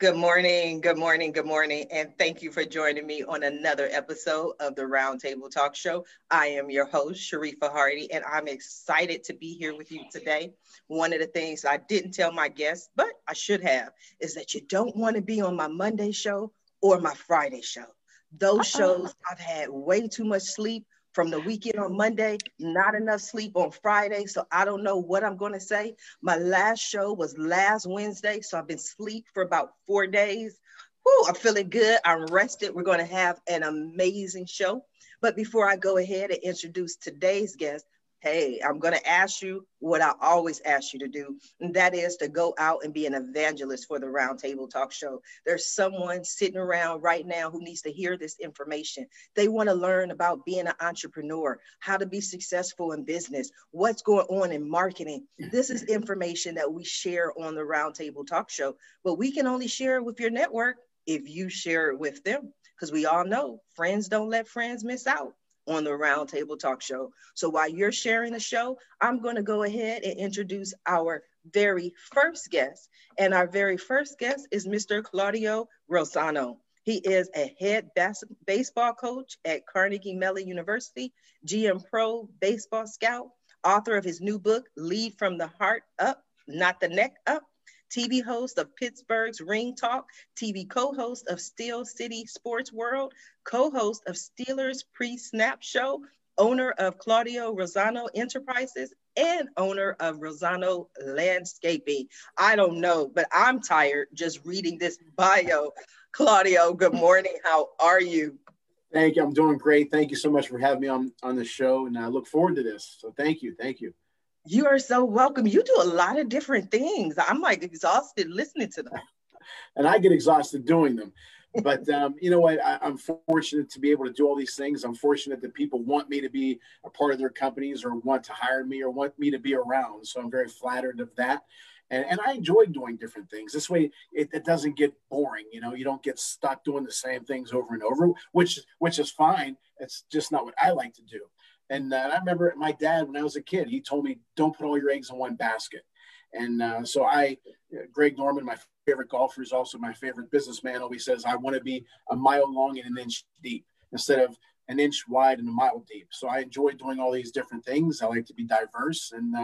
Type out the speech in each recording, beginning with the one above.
Good morning, good morning, good morning, and thank you for joining me on another episode of the Roundtable Talk Show. I am your host, Sharifa Hardy, and I'm excited to be here with you today. One of the things I didn't tell my guests, but I should have, is that you don't want to be on my Monday show or my Friday show. Those shows, I've had way too much sleep from the weekend on Monday, not enough sleep on Friday, so I don't know what I'm going to say. My last show was last Wednesday, so I've been asleep for about 4 days. Whew, I'm feeling good. I'm rested. We're going to have an amazing show. But before I go ahead and introduce today's guest, hey, I'm going to ask you what I always ask you to do, and that is to go out and be an evangelist for the Roundtable Talk Show. There's someone sitting around right now who needs to hear this information. They want to learn about being an entrepreneur, how to be successful in business, what's going on in marketing. This is information that we share on the Roundtable Talk Show, but we can only share it with your network if you share it with them, because we all know friends don't let friends miss out on the Roundtable Talk Show. So while you're sharing the show, I'm going to go ahead and introduce our very first guest. And our very first guest is Mr. Claudio Rosano. He is a head baseball coach at Carnegie Mellon University, GM Pro baseball scout, author of his new book, Lead from the Heart Up, Not the Neck Up, TV host of Pittsburgh's Ring Talk, TV co-host of Steel City Sports World, co-host of Steelers Pre-Snap Show, owner of Claudio Rosano Enterprises, and owner of Rosano Landscaping. I don't know, but I'm tired just reading this bio. Claudio, good morning. How are you? Thank you. I'm doing great. Thank you so much for having me on the show, and I look forward to this. So thank you. Thank you. You are so welcome. You do a lot of different things. I'm like exhausted listening to them. And I get exhausted doing them. But you know what? I'm fortunate to be able to do all these things. I'm fortunate that people want me to be a part of their companies or want to hire me or want me to be around. So I'm very flattered of that. And I enjoy doing different things. This way, it doesn't get boring. You know, you don't get stuck doing the same things over and over, which is fine. It's just not what I like to do. And I remember my dad, when I was a kid, he told me, don't put all your eggs in one basket. And so Greg Norman, my favorite golfer, is also my favorite businessman, always says, I want to be a mile long and an inch deep instead of an inch wide and a mile deep. So I enjoy doing all these different things. I like to be diverse, and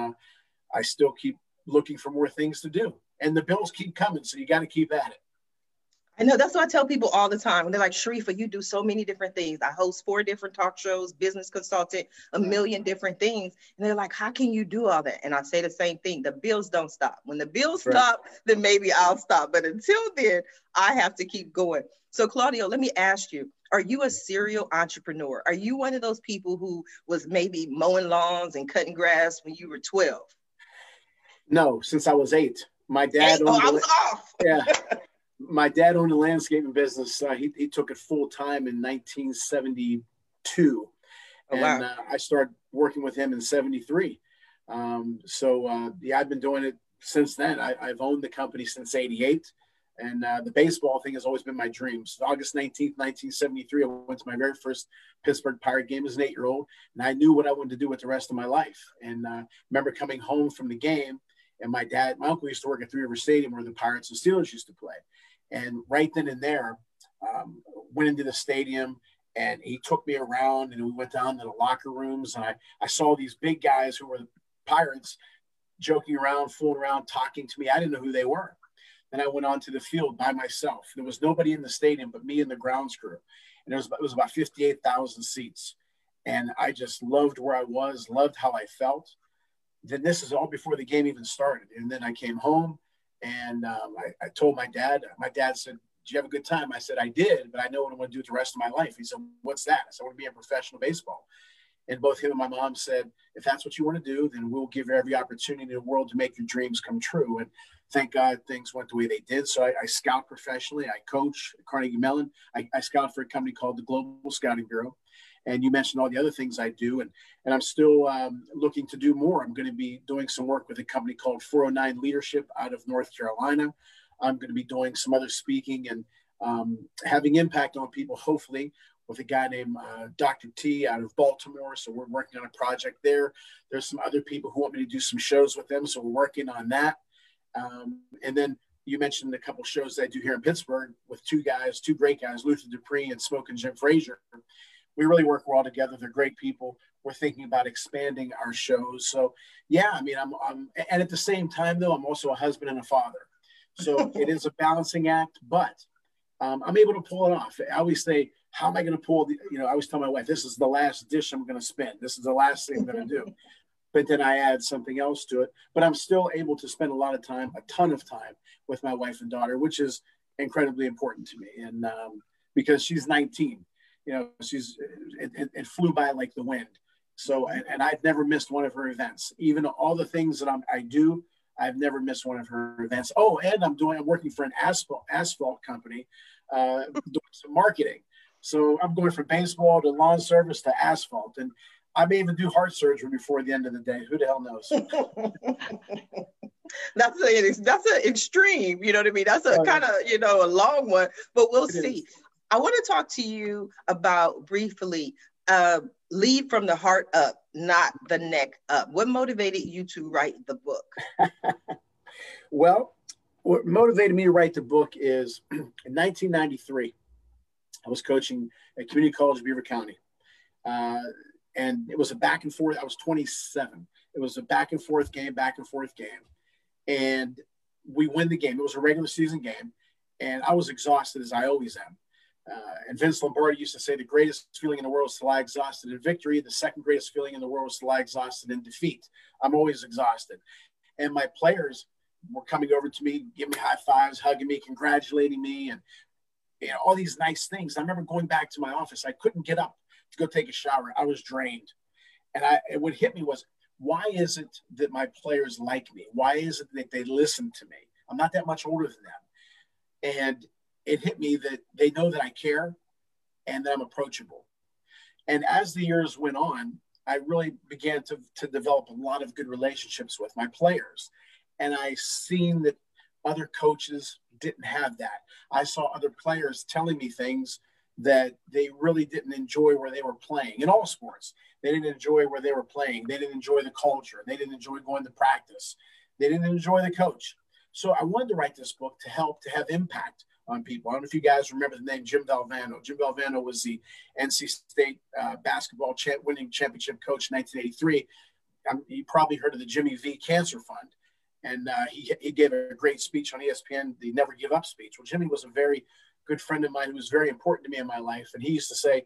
I still keep looking for more things to do. And the bills keep coming, so you got to keep at it. I know, that's what I tell people all the time. And they're like, Sharifa, you do so many different things. I host 4 different talk shows, business consultant, a million different things. And they're like, how can you do all that? And I say the same thing. The bills don't stop. When the bills stop, then maybe I'll stop. But until then, I have to keep going. So Claudio, let me ask you, are you a serial entrepreneur? Are you one of those people who was maybe mowing lawns and cutting grass when you were 12? No, since I was 8. My dad I was off. Yeah. My dad owned a landscaping business. He took it full time in 1972. Oh, and wow. I started working with him in 73. I've been doing it since then. I've owned the company since 88. And the baseball thing has always been my dream. So August 19th, 1973, I went to my very first Pittsburgh Pirate game as an 8-year-old. And I knew what I wanted to do with the rest of my life. And remember coming home from the game, and my uncle used to work at Three River Stadium where the Pirates and Steelers used to play. And right then and there, went into the stadium, and he took me around, and we went down to the locker rooms, and I saw these big guys who were the Pirates joking around, fooling around, talking to me. I didn't know who they were. Then I went onto the field by myself. There was nobody in the stadium but me and the grounds crew. And it was about 58,000 seats. And I just loved where I was, loved how I felt. Then this is all before the game even started. And then I came home, and I told my dad. My dad said, did you have a good time? I said, I did, but I know what I want to do with the rest of my life. He said, what's that? I said, I want to be in professional baseball. And both him and my mom said, if that's what you want to do, then we'll give you every opportunity in the world to make your dreams come true. And thank God things went the way they did. So I scout professionally. I coach at Carnegie Mellon. I scout for a company called the Global Scouting Bureau. And you mentioned all the other things I do. And I'm still looking to do more. I'm going to be doing some work with a company called 409 Leadership out of North Carolina. I'm going to be doing some other speaking and having impact on people, hopefully, with a guy named Dr. T out of Baltimore. So we're working on a project there. There's some other people who want me to do some shows with them. So we're working on that. And then, you mentioned a couple shows that I do here in Pittsburgh with two great guys, Luther Dupree and Smoke and Jim Frazier. We really work well together. They're great people. We're thinking about expanding our shows. So yeah, I mean, I'm and at the same time though, I'm also a husband and a father. So it is a balancing act, but I'm able to pull it off. I always say, how am I going to pull I always tell my wife, this is the last dish I'm going to spin. This is the last thing I'm going to do. But then I add something else to it. But I'm still able to spend a ton of time with my wife and daughter, which is incredibly important to me. And because she's 19, it flew by like the wind. So, and I've never missed one of her events. Even all the things that I do, I've never missed one of her events. Oh, and I'm working for an asphalt company, doing some marketing. So I'm going from baseball to lawn service to asphalt. And I may even do heart surgery before the end of the day. Who the hell knows? That's an extreme, you know what I mean? That's a kind of, a long one, but we'll see. I want to talk to you about briefly, lead from the heart up, not the neck up. What motivated you to write the book? Well, what motivated me to write the book is in 1993, I was coaching at Community College Beaver County. And it was a back and forth. I was 27. It was a back and forth game. And we win the game. It was a regular season game. And I was exhausted, as I always am. And Vince Lombardi used to say the greatest feeling in the world is to lie exhausted in victory. The second greatest feeling in the world is to lie exhausted in defeat. I'm always exhausted. And my players were coming over to me, giving me high fives, hugging me, congratulating me, and all these nice things. I remember going back to my office. I couldn't get up to go take a shower. I was drained. And what hit me was, why is it that my players like me? Why is it that they listen to me? I'm not that much older than them. And it hit me that they know that I care and that I'm approachable. And as the years went on, I really began to develop a lot of good relationships with my players. And I seen that other coaches didn't have that. I saw other players telling me things that they really didn't enjoy where they were playing in all sports. They didn't enjoy where they were playing. They didn't enjoy the culture. They didn't enjoy going to practice. They didn't enjoy the coach. So I wanted to write this book to have impact on people. I don't know if you guys remember the name Jim Valvano. Jim Valvano was the NC State basketball winning championship coach in 1983. You probably heard of the Jimmy V Cancer Fund. And he gave a great speech on ESPN, the Never Give Up speech. Well, Jimmy was a very good friend of mine who was very important to me in my life. And he used to say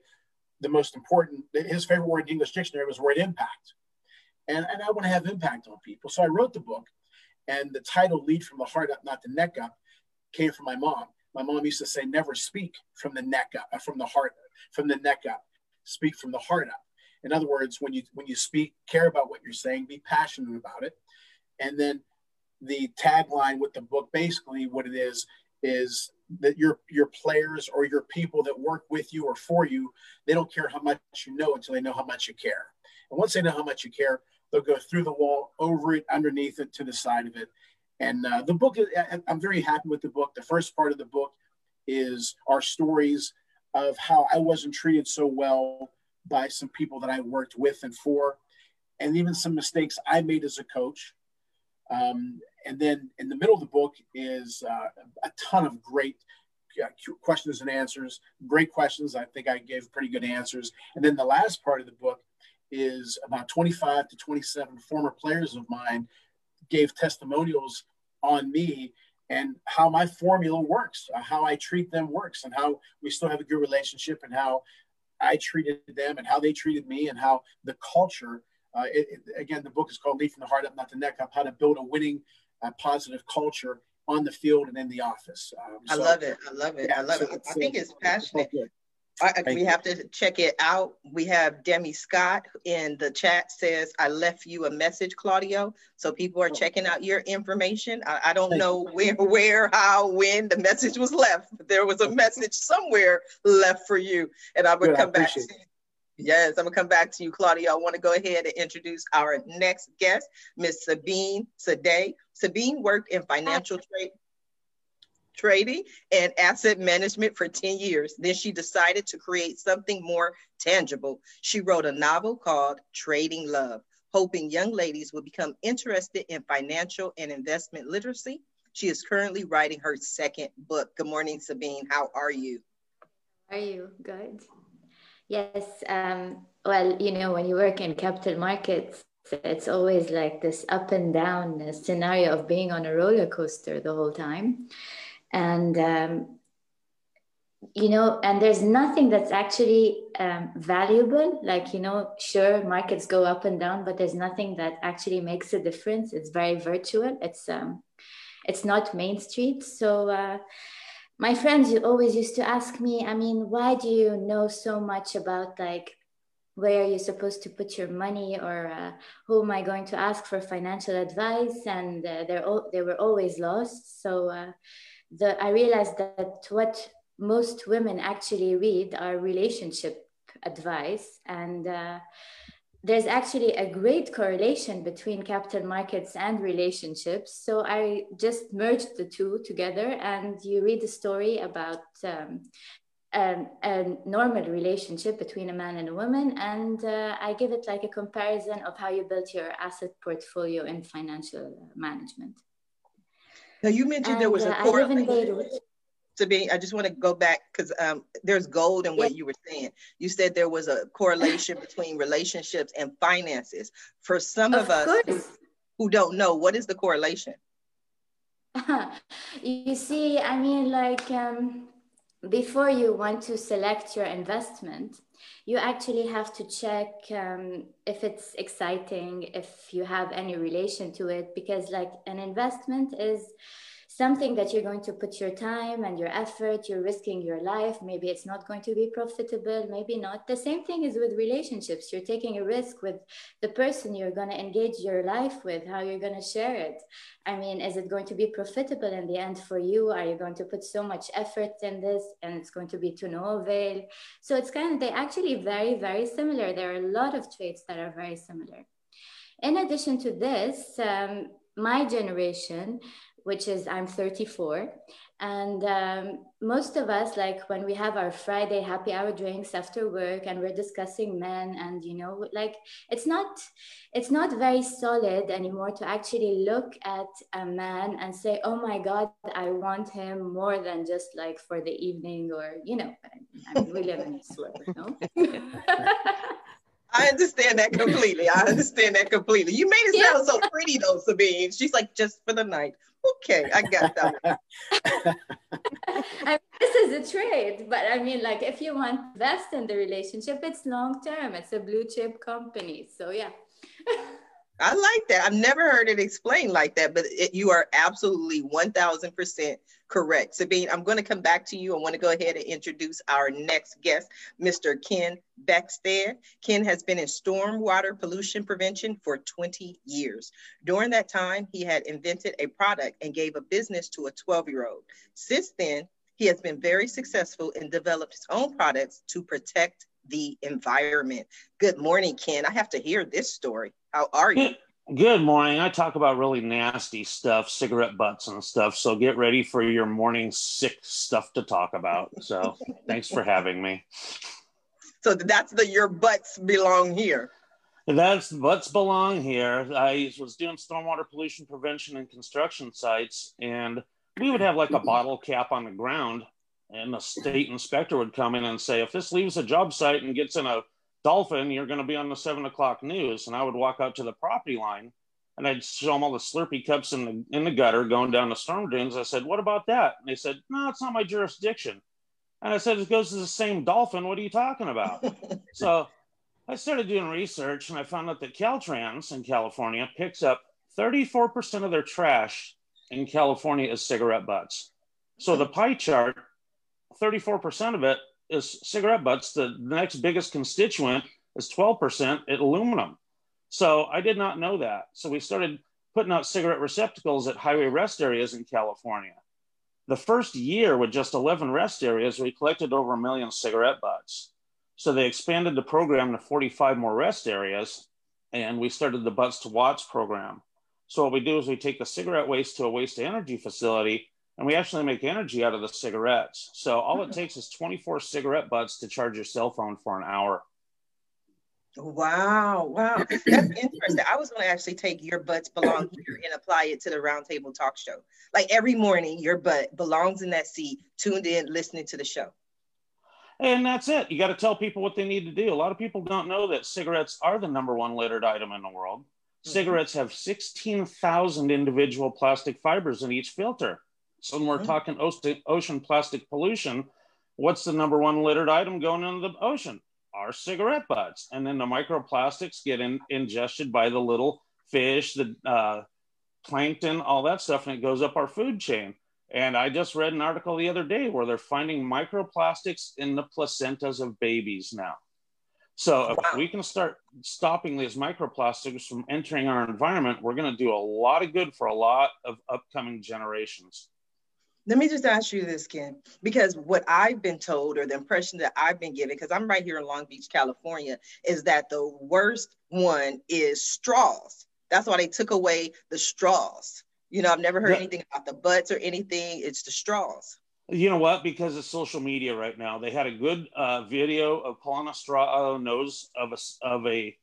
his favorite word in the English dictionary was the word impact. And I want to have impact on people. So I wrote the book, and the title, Lead from the Heart Up, Not the Neck Up, came from my mom. My mom used to say, never speak from the neck up, from the neck up, speak from the heart up. In other words, when you speak, care about what you're saying, be passionate about it. And then the tagline with the book, basically what it is that your players or your people that work with you or for you, they don't care how much you know until they know how much you care. And once they know how much you care, they'll go through the wall, over it, underneath it, to the side of it. And the book, I'm very happy with the book. The first part of the book are stories of how I wasn't treated so well by some people that I worked with and for, and even some mistakes I made as a coach. And then in the middle of the book is a ton of great questions and answers, great questions. I think I gave pretty good answers. And then the last part of the book is about 25 to 27 former players of mine gave testimonials on me and how my formula works, how I treat them works, and how we still have a good relationship, and how I treated them and how they treated me, and how the culture, again, the book is called Lead from the Heart Up, Not the Neck Up, how to build a winning, positive culture on the field and in the office. I love it. Yeah, I think it's passionate. We have to check it out. We have Demi Scott in the chat says, I left you a message, Claudio. So people are checking out your information. I don't know where, how, when the message was left, but there was a message somewhere left for you. And I'm going to come back to you. Yes, I'm going to come back to you, Claudia. I want to go ahead and introduce our next guest, Ms. Sabine Sadeh. Sabine worked in financial trading and asset management for 10 years. Then she decided to create something more tangible. She wrote a novel called Trading Love, hoping young ladies would become interested in financial and investment literacy. She is currently writing her second book. Good morning, Sabine. How are you? How are you? Good. Yes. Well, you know, when you work in capital markets, it's always like this up and down scenario of being on a roller coaster the whole time. And, you know, and there's nothing that's actually valuable. Like, you know, sure, markets go up and down, but there's nothing that actually makes a difference. It's very virtual. It's not Main Street. So my friends always used to ask me, I mean, why do you know so much about like where you're supposed to put your money, or who am I going to ask for financial advice? And they were always lost. So I realized that what most women actually read are relationship advice. And there's actually a great correlation between capital markets and relationships. So I just merged the two together, and you read a story about a normal relationship between a man and a woman, and I give it like a comparison of how you build your asset portfolio in financial management. Now you mentioned there was a correlation. Sabine, I just want to go back because there's gold in what you were saying. You said there was a correlation between relationships and finances. For some of us who don't know, what is the correlation? You see, I mean, like before you want to select your investment, you actually have to check if it's exciting, if you have any relation to it, because like an investment is something that you're going to put your time and your effort, you're risking your life. Maybe it's not going to be profitable, maybe not. The same thing is with relationships. You're taking a risk with the person you're going to engage your life with, how you're going to share it. I mean, is it going to be profitable in the end for you? Are you going to put so much effort in this and it's going to be to no avail? So it's kind of, they're actually very, very similar. There are a lot of traits that are very similar. In addition to this, my generation, which is I'm 34, and most of us, like when we have our Friday happy hour drinks after work and we're discussing men, and you know, like it's not very solid anymore to actually look at a man and say, oh my God, I want him more than just like for the evening, or you know, I mean, we live in this world, no? I understand that completely. You made it sound so pretty though, Sabine. She's like, just for the night. Okay, I got that. I mean, this is a trade, but I mean, like, if you want to invest in the relationship, it's long term. It's a blue chip company. So yeah. I like that. I've never heard it explained like that, but you are absolutely 1000% correct. Sabine, I'm going to come back to you. I want to go ahead and introduce our next guest, Mr. Ken Beckstead. Ken has been in stormwater pollution prevention for 20 years. During that time, he had invented a product and gave a business to a 12-year-old. Since then, he has been very successful and developed his own products to protect the environment. Good morning, Ken. I have to hear this story. How are you? Good morning. I talk about really nasty stuff, cigarette butts and stuff. So get ready for your morning sick stuff to talk about. So thanks for having me. So that's your butts belong here. That's butts belong here. I was doing stormwater pollution prevention in construction sites, and we would have like a bottle cap on the ground, and the state inspector would come in and say, if this leaves a job site and gets in a dolphin, you're going to be on the 7 o'clock news. And I would walk out to the property line and I'd show them all the Slurpee cups in the gutter going down the storm drains. I said, what about that? And they said, no, it's not my jurisdiction. And I said, it goes to the same dolphin. What are you talking about? So I started doing research, and I found out that Caltrans in California picks up 34% of their trash in California as cigarette butts. So the pie chart, 34% of it is cigarette butts. The next biggest constituent is 12% at aluminum. So I did not know that. So we started putting out cigarette receptacles at highway rest areas in California. The first year with just 11 rest areas, we collected over 1 million cigarette butts. So they expanded the program to 45 more rest areas, and we started the Butts to Watts program. So what we do is we take the cigarette waste to a waste to energy facility, and we actually make energy out of the cigarettes. So all it takes is 24 cigarette butts to charge your cell phone for an hour. Wow, wow. That's interesting. I was going to actually take Your Butts Belong Here and apply it to the Roundtable Talk Show. Like every morning, your butt belongs in that seat, tuned in, listening to the show. And that's it. You got to tell people what they need to do. A lot of people don't know that cigarettes are the #1 littered item in the world. Mm-hmm. Cigarettes have 16,000 individual plastic fibers in each filter. So when we're talking ocean plastic pollution, what's the #1 littered item going into the ocean? Our cigarette butts. And then the microplastics get ingested by the little fish, the plankton, all that stuff, and it goes up our food chain. And I just read an article the other day where they're finding microplastics in the placentas of babies now. So if we can start stopping these microplastics from entering our environment, we're going to do a lot of good for a lot of upcoming generations. Let me just ask you this, Ken, because what I've been told, or the impression that I've been given, because I'm right here in Long Beach, California, is that the worst one is straws. That's why they took away the straws. You know, I've never heard anything about the butts or anything. It's the straws. You know what? Because of social media right now, they had a good video of pulling a straw out of the nose of a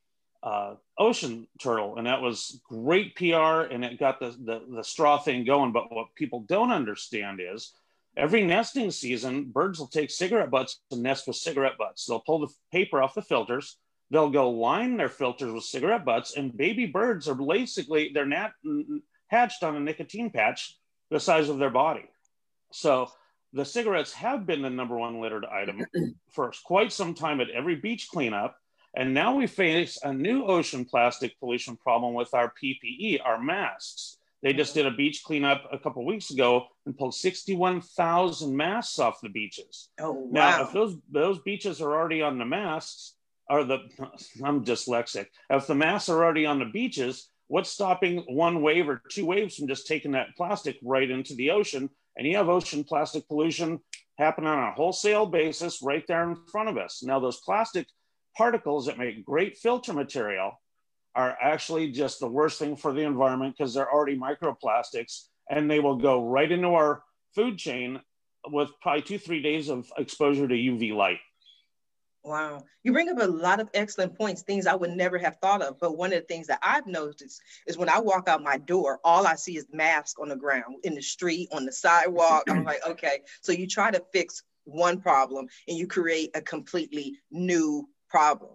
ocean turtle, and that was great PR, and it got the straw thing going. But what people don't understand is every nesting season, birds will take cigarette butts and nest with cigarette butts. They'll pull the paper off the filters. They'll go line their filters with cigarette butts, and baby birds are basically, they're hatched on a nicotine patch the size of their body. So the cigarettes have been the #1 littered item for quite some time at every beach cleanup. And now we face a new ocean plastic pollution problem with our PPE, our masks. They just did a beach cleanup a couple of weeks ago and pulled 61,000 masks off the beaches. Oh, wow. Now, if those beaches are already on the masks, I'm dyslexic. If the masks are already on the beaches, what's stopping one wave or two waves from just taking that plastic right into the ocean? And you have ocean plastic pollution happening on a wholesale basis right there in front of us. Now, those plastic particles that make great filter material are actually just the worst thing for the environment because they're already microplastics, and they will go right into our food chain with probably 2-3 days of exposure to UV light. Wow. You bring up a lot of excellent points, things I would never have thought of. But one of the things that I've noticed is when I walk out my door, all I see is masks on the ground, in the street, on the sidewalk. I'm like, okay. So you try to fix one problem and you create a completely new problem.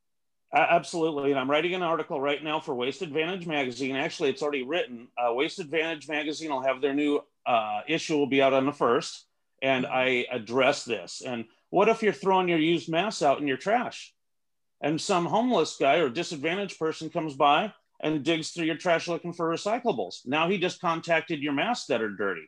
Absolutely. And I'm writing an article right now for Waste Advantage Magazine. Actually, it's already written. Waste Advantage Magazine will have their new issue will be out on the 1st. And I address this. And what if you're throwing your used masks out in your trash and some homeless guy or disadvantaged person comes by and digs through your trash looking for recyclables? Now he just contacted your masks that are dirty.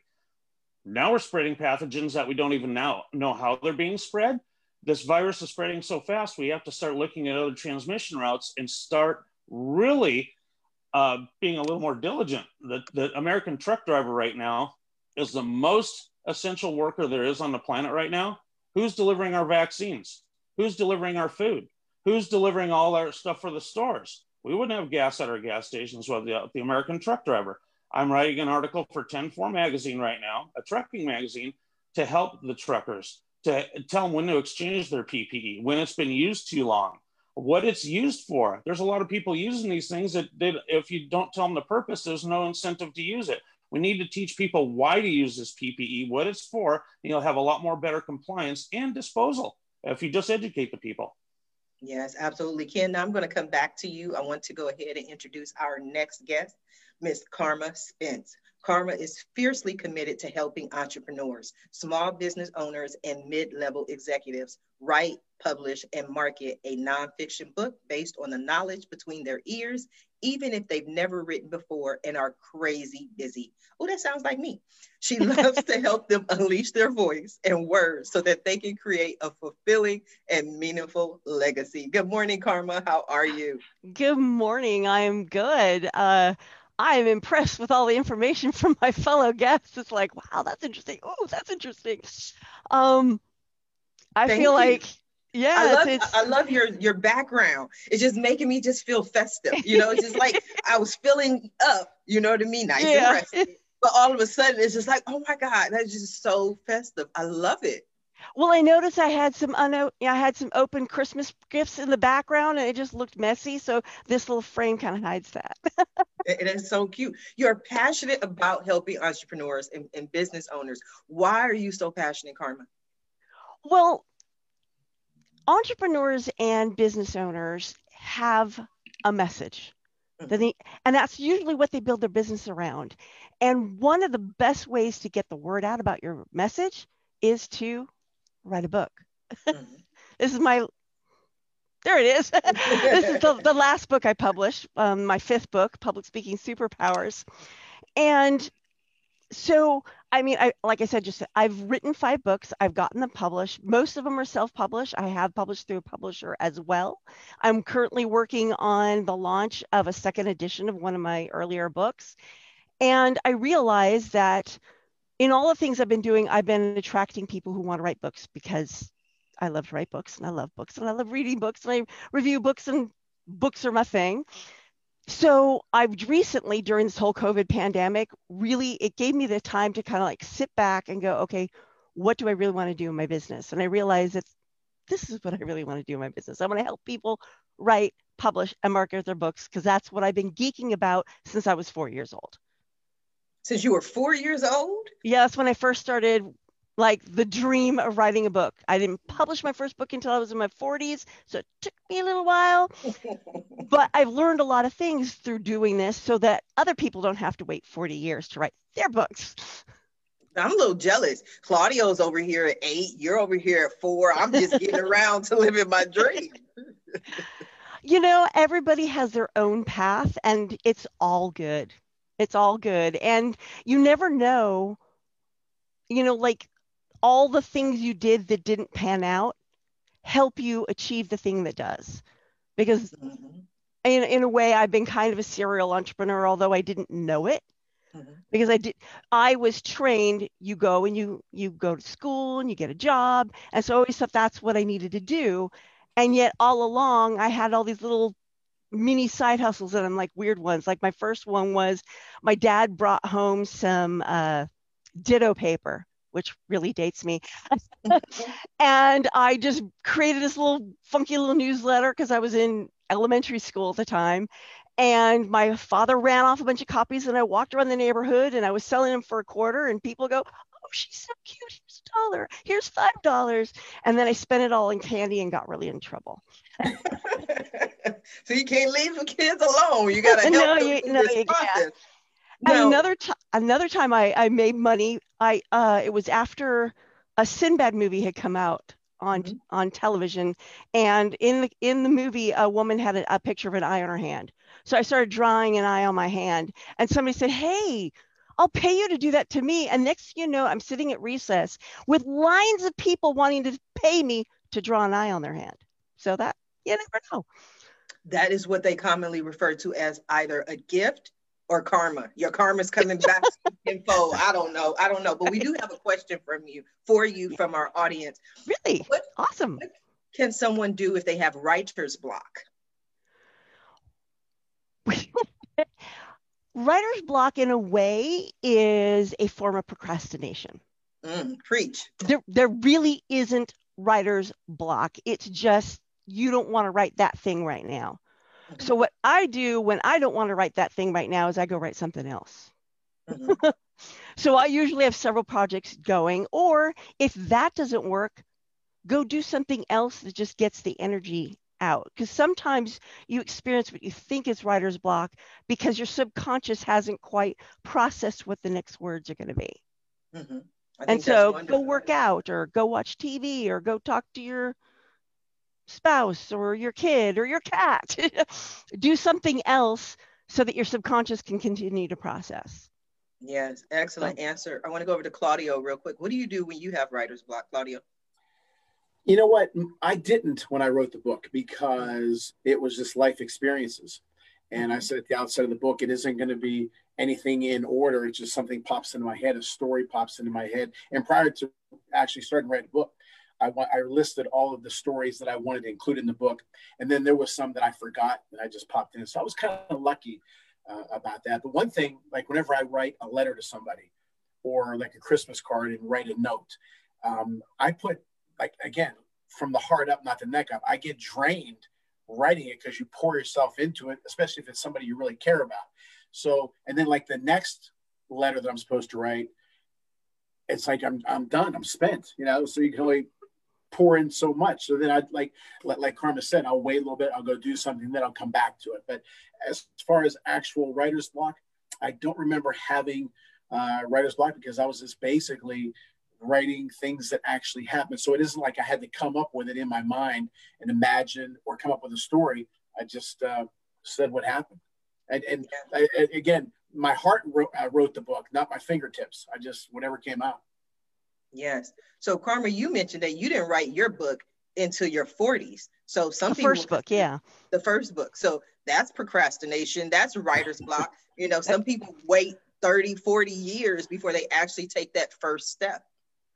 Now we're spreading pathogens that we don't even know how they're being spread. This virus is spreading so fast, we have to start looking at other transmission routes and start really being a little more diligent. The American truck driver right now is the most essential worker there is on the planet right now. Who's delivering our vaccines? Who's delivering our food? Who's delivering all our stuff for the stores? We wouldn't have gas at our gas stations without the American truck driver. I'm writing an article for 10-4 magazine right now, a trucking magazine, to help the truckers, to tell them when to exchange their PPE, when it's been used too long, what it's used for. There's a lot of people using these things that if you don't tell them the purpose, there's no incentive to use it. We need to teach people why to use this PPE, what it's for, and you'll have a lot more better compliance and disposal if you just educate the people. Yes, absolutely. Ken, now I'm going to come back to you. I want to go ahead and introduce our next guest, Ms. Karma Spence. Karma is fiercely committed to helping entrepreneurs, small business owners, and mid-level executives write, publish, and market a nonfiction book based on the knowledge between their ears, even if they've never written before and are crazy busy. Oh, that sounds like me. She loves to help them unleash their voice and words so that they can create a fulfilling and meaningful legacy. Good morning, Karma. How are you? Good morning. I am good. I am impressed with all the information from my fellow guests. It's like, wow, that's interesting. Oh, that's interesting. I feel like, yeah, I love your background. It's just making me just feel festive. You know, it's just like I was filling up, you know what I mean? Nice and rested. But all of a sudden it's just like, oh my God, that's just so festive. I love it. Well, I noticed I had some open Christmas gifts in the background, and it just looked messy. So this little frame kind of hides that. It is so cute. You're passionate about helping entrepreneurs and business owners. Why are you so passionate, Karma? Well, entrepreneurs and business owners have a message. And that's usually what they build their business around. And one of the best ways to get the word out about your message is to write a book. There it is. This is the last book I published, my 5th book, Public Speaking Superpowers. And so, I mean, like I said, I've written 5 books. I've gotten them published. Most of them are self-published. I have published through a publisher as well. I'm currently working on the launch of a 2nd edition of one of my earlier books. And I realized that in all the things I've been doing, I've been attracting people who want to write books because I love to write books, and I love books, and I love reading books, and I review books, and books are my thing. So I've recently, during this whole COVID pandemic, really, it gave me the time to kind of like sit back and go, okay, what do I really want to do in my business? And I realized that this is what I really want to do in my business. I want to help people write, publish, and market their books, because that's what I've been geeking about since I was 4 years old. Since you were 4 years old? Yeah, that's when I first started, like, the dream of writing a book. I didn't publish my first book until I was in my 40s, so it took me a little while. But I've learned a lot of things through doing this so that other people don't have to wait 40 years to write their books. I'm a little jealous. Claudio's over here at 8. You're over here at 4. I'm just getting around to living my dream. You know, everybody has their own path, and it's all good. It's all good. And you never know, you know, like, all the things you did that didn't pan out help you achieve the thing that does. Because in a way, I've been kind of a serial entrepreneur, although I didn't know it. Because I was trained, you go and you go to school and you get a job. And so I always thought that's what I needed to do. And yet all along, I had all these little mini side hustles, and I'm like weird ones. Like my first one was my dad brought home some Ditto paper, which really dates me. And I just created this little funky little newsletter because I was in elementary school at the time. And my father ran off a bunch of copies, and I walked around the neighborhood and I was selling them for $0.25, and people go, "Oh, she's so cute. Here's $1. Here's $5. And then I spent it all in candy and got really in trouble. So you can't leave the kids alone. You got to help them through this process. And another time I made money. It was after a Sinbad movie had come out on television, and in the movie, a woman had a picture of an eye on her hand. So I started drawing an eye on my hand, and somebody said, "Hey, I'll pay you to do that to me." And next thing you know, I'm sitting at recess with lines of people wanting to pay me to draw an eye on their hand. So that, you never know. That is what they commonly refer to as either a gift or karma. Your karma's coming back tenfold. I don't know. But we do have a question for you from our audience. Really? Awesome. What can someone do if they have writer's block? Writer's block, in a way, is a form of procrastination. Preach. There really isn't writer's block. It's just you don't want to write that thing right now. So what I do when I don't want to write that thing right now is I go write something else. So I usually have several projects going, or if that doesn't work, go do something else that just gets the energy out. Because sometimes you experience what you think is writer's block because your subconscious hasn't quite processed what the next words are going to be. And so go work out, or go watch TV, or go talk to your spouse or your kid or your cat. Do something else so that your subconscious can continue to process. Yes, excellent answer. I want to go over to Claudio real quick. What do you do when you have writer's block, Claudio? You know what? I didn't when I wrote the book, because it was just life experiences. And I said at the outset of the book, it isn't going to be anything in order. It's just something pops into my head. A story pops into my head. And prior to actually starting to write a book, I listed all of the stories that I wanted to include in the book. And then there was some that I forgot that I just popped in. So I was kind of lucky about that. But one thing, like whenever I write a letter to somebody, or like a Christmas card and write a note, I put like, again, from the heart up, not the neck up. I get drained writing it because you pour yourself into it, especially if it's somebody you really care about. So, and then like the next letter that I'm supposed to write, it's like I'm done, I'm spent, you know. So you can only pour in so much. So then I'd like Karma said, I'll wait a little bit, I'll go do something, then I'll come back to it. But as far as actual writer's block, I don't remember having writer's block, because I was just basically writing things that actually happened. So it isn't like I had to come up with it in my mind and imagine or come up with a story. I just said what happened. And again, my heart wrote the book, not my fingertips. I just, whatever came out. Yes. So Karma, you mentioned that you didn't write your book into your 40s. So some people, first book, yeah. The first book. So that's procrastination. That's writer's block. You know, some people wait 30, 40 years before they actually take that first step.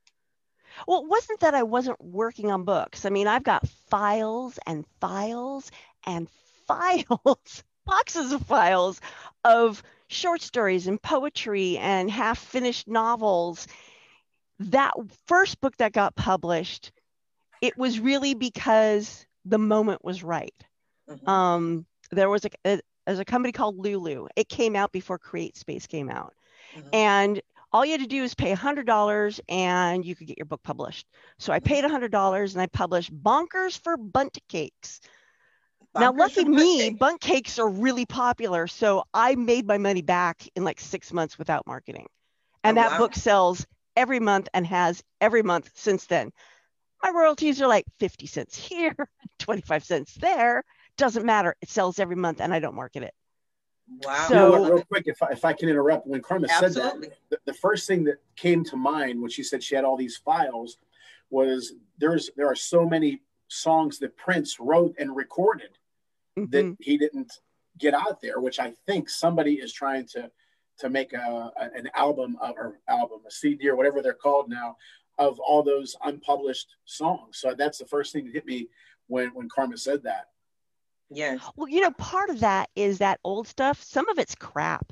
Well, it wasn't that I wasn't working on books. I mean, I've got files and files and files, boxes of files of short stories and poetry and half-finished novels. That first book that got published, it was really because the moment was right. Mm-hmm. There was a company called Lulu. It came out before CreateSpace came out. Mm-hmm. And all you had to do is pay $100 and you could get your book published. So I paid $100 and I published Bonkers for Bundt Cakes. Now, lucky me, Bundt Cakes are really popular. So I made my money back in like 6 months without marketing. And that book sells every month and has every month since then. My royalties are like 50 cents here, 25 cents there. Doesn't matter. It sells every month and I don't market it. Wow. So, you know, real quick, if I can interrupt, when Karma said that, the first thing that came to mind when she said she had all these files was there are so many songs that Prince wrote and recorded that he didn't get out there, which I think somebody is trying to make an album, a CD or whatever they're called now, of all those unpublished songs. So that's the first thing that hit me when Karma said that. Yeah. Well, you know, part of that is that old stuff. Some of it's crap.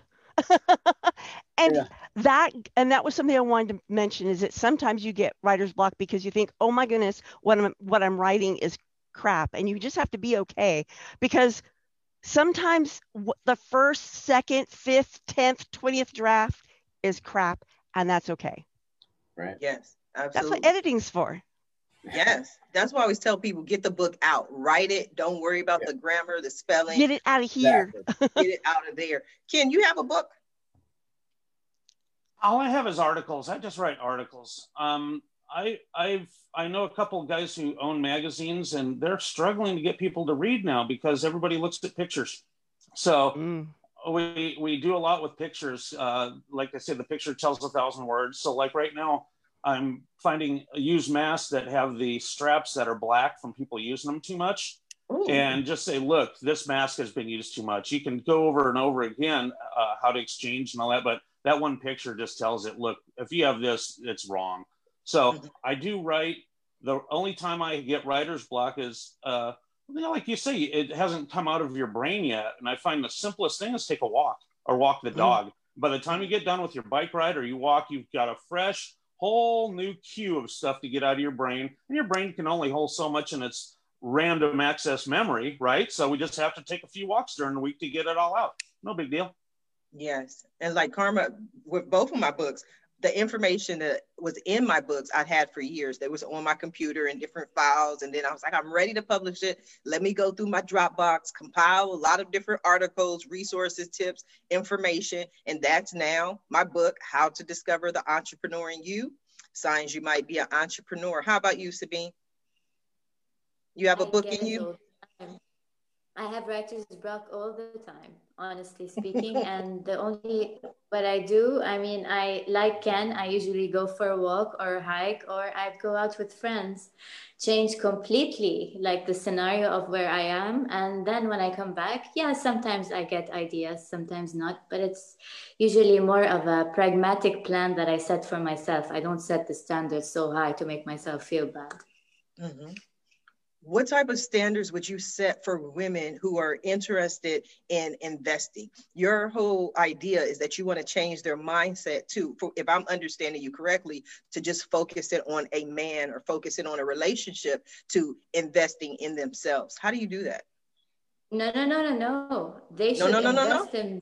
And that was something I wanted to mention, is that sometimes you get writer's block because you think, oh my goodness, what I'm writing is crap. And you just have to be okay, because sometimes the first, second, fifth, 10th, 20th draft is crap, and that's okay. Right. Yes, absolutely. That's what editing's for. Yes, that's why I always tell people, get the book out, write it. Don't worry about the grammar, the spelling. Get it out of here. Get it out of there. Ken, you have a book? All I have is articles. I just write articles. I know a couple of guys who own magazines, and they're struggling to get people to read now because everybody looks at pictures. So we do a lot with pictures. Like I said, the picture tells 1,000 words. So like right now, I'm finding used masks that have the straps that are black from people using them too much. Ooh. And just say, look, this mask has been used too much. You can go over and over again how to exchange and all that, but that one picture just tells it, look, if you have this, it's wrong. So I do write. The only time I get writer's block is, like you say, it hasn't come out of your brain yet. And I find the simplest thing is take a walk or walk the dog. By the time you get done with your bike ride or you walk, you've got a fresh, whole new queue of stuff to get out of your brain. And your brain can only hold so much in its random access memory, right? So we just have to take a few walks during the week to get it all out. No big deal. Yes. And like Karma, with both of my books, the information that was in my books I'd had for years. That was on my computer in different files. And then I was like, I'm ready to publish it. Let me go through my Dropbox, compile a lot of different articles, resources, tips, information. And that's now my book, How to Discover the Entrepreneur in You. Signs you might be an entrepreneur. How about you, Sabine? You have a book in you? I have writer's block all the time, honestly speaking. And what I do, I mean, like Ken, I usually go for a walk or a hike, or I go out with friends, change completely like the scenario of where I am. And then when I come back, sometimes I get ideas, sometimes not, but it's usually more of a pragmatic plan that I set for myself. I don't set the standards so high to make myself feel bad. Mm-hmm. what type of standards would you set for women who are interested in investing? Your whole idea is that you want to change their mindset to, if I'm understanding you correctly, to just focus it on a man or focus it on a relationship to investing in themselves. How do you do that? No. They should invest in.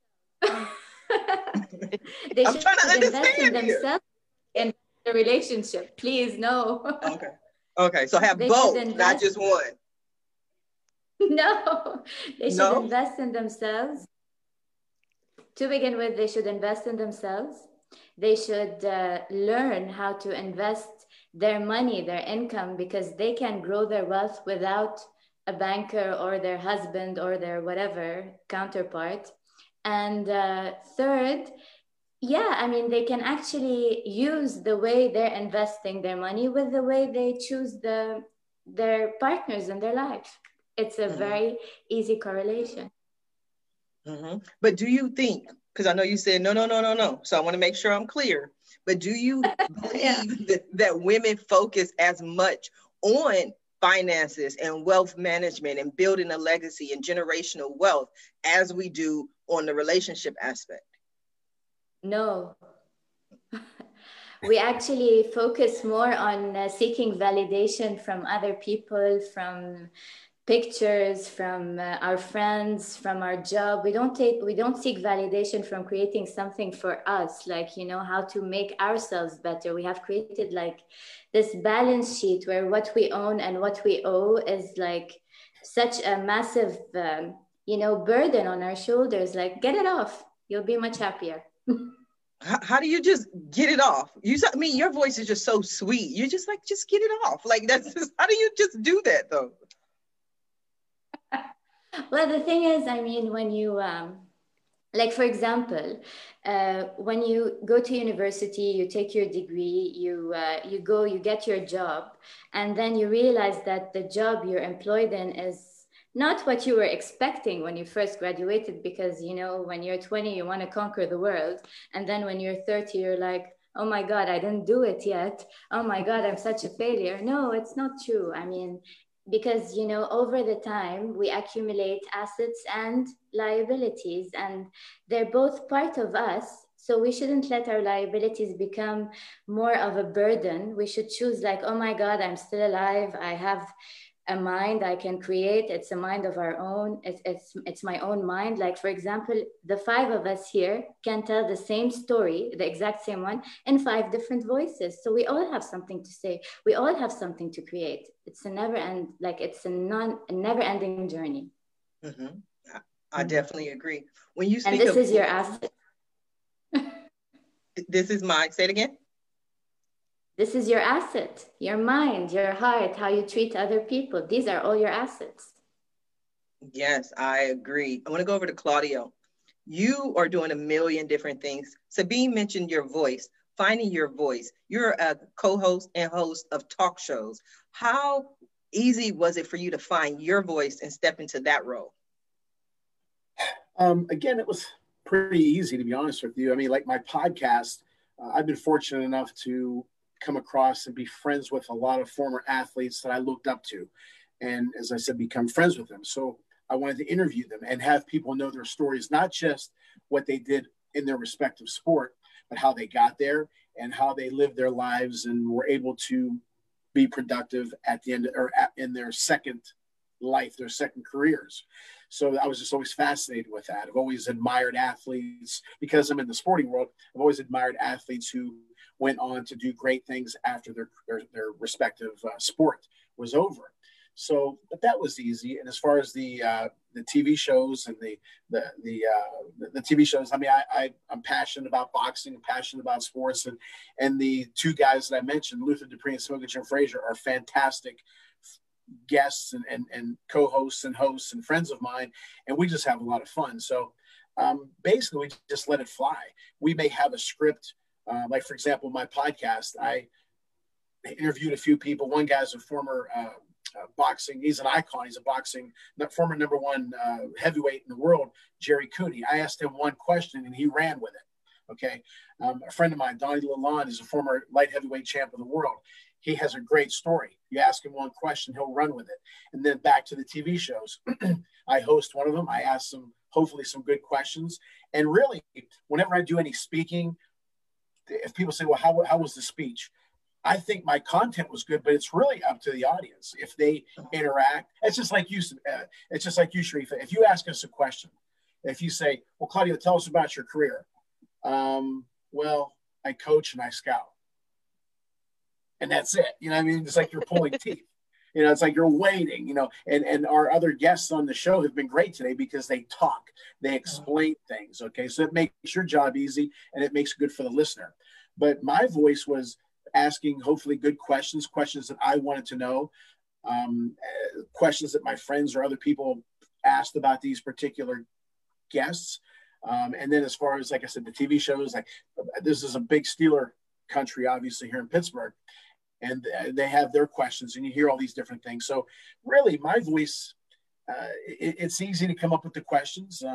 They I'm should trying to invest in understand themselves in the relationship. Please, no. Okay. So have both, not just one. No, they should invest in themselves. To begin with, they should invest in themselves. They should learn how to invest their money, their income, because they can grow their wealth without a banker or their husband or their whatever counterpart. And third, they can actually use the way they're investing their money with the way they choose their partners in their life. It's a very easy correlation. But do you think, because I know you said no, so I want to make sure I'm clear, but do you believe that women focus as much on finances and wealth management and building a legacy and generational wealth as we do on the relationship aspect? No. We actually focus more on seeking validation from other people, from pictures, from our friends, from our job. We don't seek validation from creating something for us, like, how to make ourselves better. We have created like this balance sheet where what we own and what we owe is like such a massive, burden on our shoulders. Like, get it off. You'll be much happier. How do you just get it off? Your voice is just so sweet. You're just like, just get it off. Like, that's just, how do you just do that though? Well, the thing is, when you, like, for example, when you go to university, you take your degree, you get your job, and then you realize that the job you're employed in is not what you were expecting when you first graduated, because, when you're 20, you want to conquer the world. And then when you're 30, you're like, oh my God, I didn't do it yet. Oh my God, I'm such a failure. No, it's not true. Because, over the time, we accumulate assets and liabilities, and they're both part of us. So we shouldn't let our liabilities become more of a burden. We should choose like, oh my God, I'm still alive. I have a mind I can create. It's a mind of our own. It's my own mind. Like, for example, the 5 of us here can tell the same story, the exact same one, in 5 different voices. So we all have something to say. We all have something to create. It's a never-ending journey. I definitely agree. When you speak, and this is your asset. This is mine. Say it again. This is your asset, your mind, your heart, how you treat other people. These are all your assets. Yes, I agree. I want to go over to Claudio. You are doing a million different things. Sabine mentioned your voice, finding your voice. You're a co-host and host of talk shows. How easy was it for you to find your voice and step into that role? Again, it was pretty easy, to be honest with you. Like my podcast, I've been fortunate enough to come across and be friends with a lot of former athletes that I looked up to. And as I said, become friends with them. So I wanted to interview them and have people know their stories, not just what they did in their respective sport, but how they got there and how they lived their lives and were able to be productive at the end, or in their second life, their second careers. So I was just always fascinated with that. I've always admired athletes, because I'm in the sporting world. I've always admired athletes who went on to do great things after their respective sport was over. So, but that was easy. And as far as the TV shows and the TV shows, I'm passionate about boxing, passionate about sports, and the 2 guys that I mentioned, Luther Dupree and Smokey Jim Frazier, are fantastic guests and co-hosts and hosts and friends of mine, and we just have a lot of fun. So basically, we just let it fly. We may have a script. Like, for example, my podcast, I interviewed a few people. One guy's a former boxing. He's an icon. He's a former number 1 heavyweight in the world, Jerry Cooney. I asked him one question and he ran with it. Okay. A friend of mine, Donnie Lalonde, is a former light heavyweight champ of the world. He has a great story. You ask him one question, he'll run with it. And then back to the TV shows. I host one of them. I ask them, hopefully, some good questions. And really, whenever I do any speaking, if people say, well, how was the speech? I think my content was good, but it's really up to the audience. If they interact, it's just like you, Sharifa. If you ask us a question, if you say, well, Claudio, tell us about your career. Well, I coach and I scout. And that's it. You know what I mean? It's like you're pulling teeth. You know, it's like you're waiting, you know, and our other guests on the show have been great today because they talk, they explain things. Okay. So it makes your job easy and it makes it good for the listener. But my voice was asking hopefully good questions that I wanted to know, questions that my friends or other people asked about these particular guests. And then as far as, like I said, the TV shows, like this is a big Steeler country, obviously here in Pittsburgh, and they have their questions and you hear all these different things. So really my voice, it's easy to come up with the questions.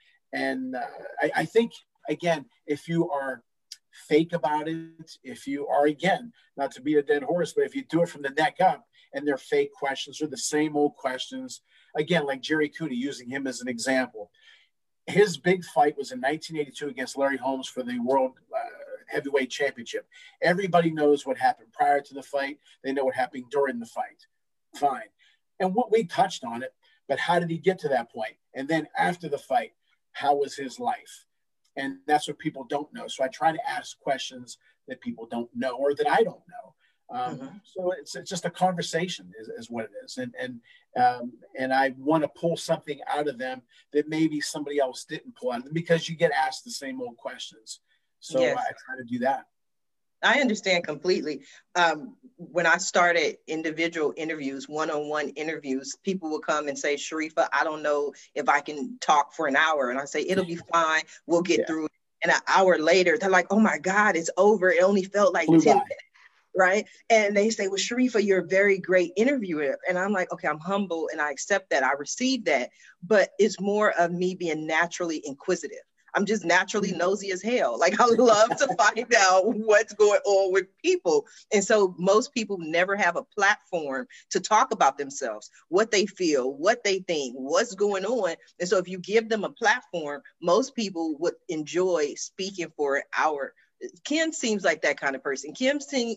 I think, again, if you are fake about it, if you are, again, not to be a dead horse, but if you do it from the neck up and they're fake questions or the same old questions, again, like Jerry Cooney, using him as an example, his big fight was in 1982 against Larry Holmes for the World Heavyweight Championship. Everybody knows what happened prior to the fight. They know what happened during the fight. Fine. And what we touched on it, but how did he get to that point? And then after the fight, how was his life? And that's what people don't know. So I try to ask questions that people don't know or that I don't know. So it's just a conversation is what it is. And I want to pull something out of them that maybe somebody else didn't pull out of them because you get asked the same old questions. So yes. I try to do that. I understand completely. When I started individual interviews, one-on-one interviews, people will come and say, Sharifa, I don't know if I can talk for an hour. And I say, it'll be fine. We'll get through it. And an hour later, they're like, oh my God, it's over. It only felt like 10 minutes. Right. And they say, well, Sharifa, you're a very great interviewer. And I'm like, okay, I'm humble and I accept that. I received that. But it's more of me being naturally inquisitive. I'm just naturally nosy as hell. Like I love to find out what's going on with people. And so most people never have a platform to talk about themselves, what they feel, what they think, what's going on. And so if you give them a platform, most people would enjoy speaking for an hour. Ken seems like that kind of person. Ken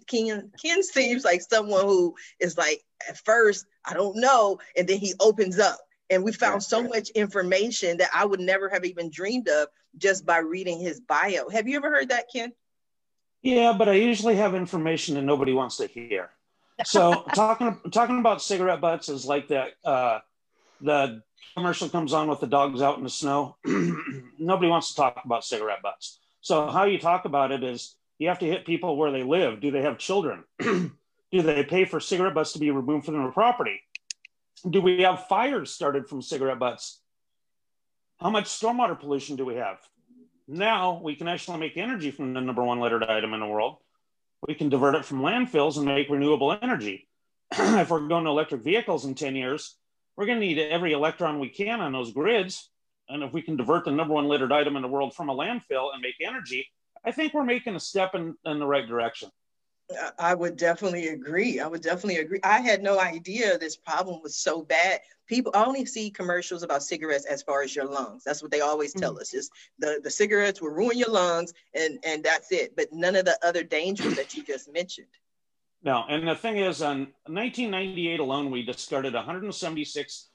seems like someone who is like, at first, I don't know. And then he opens up. And we found so much information that I would never have even dreamed of just by reading his bio. Have you ever heard that, Ken? Yeah, but I usually have information that nobody wants to hear. So talking about cigarette butts is like that. The commercial comes on with the dogs out in the snow. Nobody wants to talk about cigarette butts. So how you talk about it is you have to hit people where they live. Do they have children? Do they pay for cigarette butts to be removed from their property? Do we have fires started from cigarette butts? How much stormwater pollution do we have? Now we can actually make energy from the number one littered item in the world. We can divert it from landfills and make renewable energy. If we're going to electric vehicles in 10 years, we're going to need every electron we can on those grids. And if we can divert the number one littered item in the world from a landfill and make energy, I think we're making a step in the right direction. I would definitely agree. I had no idea this problem was so bad. People only see commercials about cigarettes as far as your lungs. That's what they always tell us is the cigarettes will ruin your lungs and that's it. But none of the other dangers that you just mentioned. No, and the thing is, in 1998 alone, we discarded 176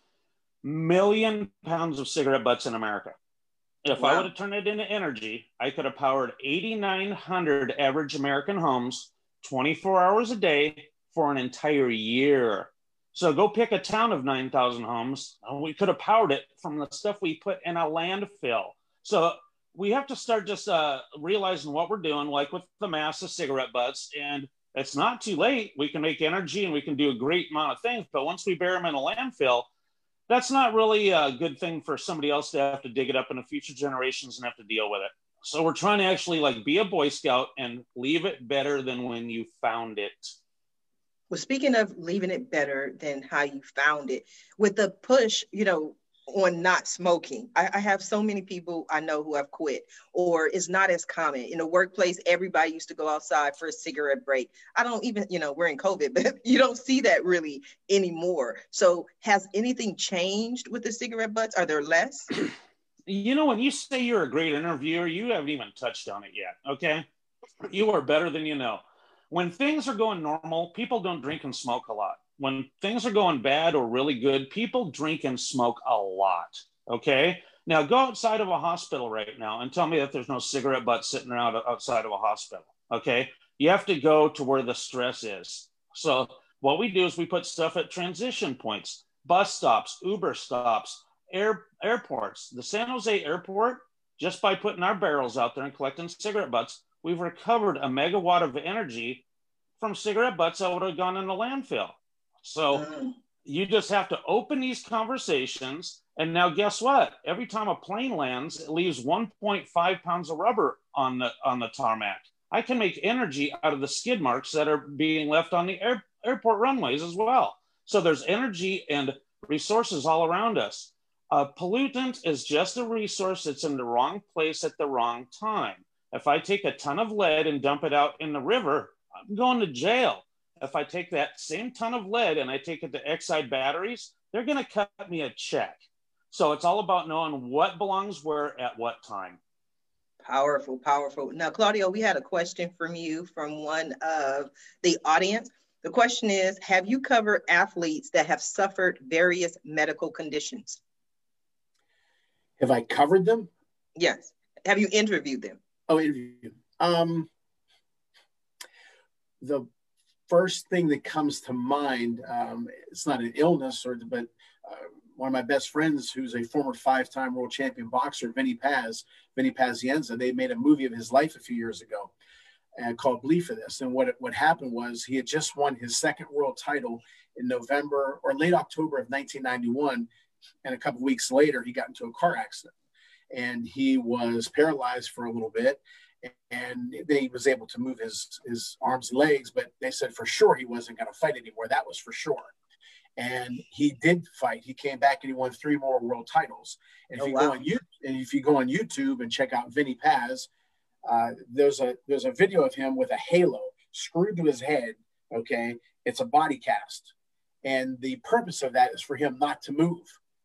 million pounds of cigarette butts in America. If I would have turned it into energy, I could have powered 8,900 average American homes 24 hours a day for an entire year. So go pick a town of 9,000 homes. And we could have powered it from the stuff we put in a landfill. So we have to start just realizing what we're doing, like with the mass of cigarette butts. And it's not too late. We can make energy and we can do a great amount of things. But once we bury them in a landfill, that's not really a good thing for somebody else to have to dig it up in the future generations and have to deal with it. So we're trying to actually like be a Boy Scout and leave it better than when you found it. Well, speaking of leaving it better than how you found it, with the push, on not smoking. I have so many people I know who have quit, or it's not as common. In the workplace, everybody used to go outside for a cigarette break. I don't even, we're in COVID, but you don't see that really anymore. So has anything changed with the cigarette butts? Are there less? When you say you're a great interviewer, you haven't even touched on it yet, okay? You are better than you know. When things are going normal, people don't drink and smoke a lot. When things are going bad or really good, people drink and smoke a lot, okay? Now go outside of a hospital right now and tell me that there's no cigarette butts sitting around outside of a hospital, okay? You have to go to where the stress is. So what we do is we put stuff at transition points, bus stops, Uber stops, airports. The San Jose airport, just by putting our barrels out there and collecting cigarette butts, we've recovered a megawatt of energy from cigarette butts that would have gone in the landfill. So you just have to open these conversations. And now guess what? Every time a plane lands, it leaves 1.5 pounds of rubber on the tarmac. I can make energy out of the skid marks that are being left on the airport runways as well. So there's energy and resources all around us. A pollutant is just a resource that's in the wrong place at the wrong time. If I take a ton of lead and dump it out in the river, I'm going to jail. If I take that same ton of lead and I take it to Exide Batteries, they're going to cut me a check. So it's all about knowing what belongs where at what time. Powerful, powerful. Now, Claudio, we had a question from you from one of the audience. The question is, have you covered athletes that have suffered various medical conditions? Have I covered them? Yes. Have you interviewed them? Oh, interviewed. The first thing that comes to mind, it's not an illness, but one of my best friends, who's a former 5-time world champion boxer, Vinny Pazienza, they made a movie of his life a few years ago called Bleed for This. And what happened was he had just won his second world title in November or late October of 1991. And a couple of weeks later, he got into a car accident and he was paralyzed for a little bit. And then he was able to move his arms and legs, but they said for sure he wasn't going to fight anymore. That was for sure. And he did fight. He came back and he won 3 more world titles. And if you go on YouTube and check out Vinny Paz, there's a video of him with a halo screwed to his head. Okay, it's a body cast, and the purpose of that is for him not to move.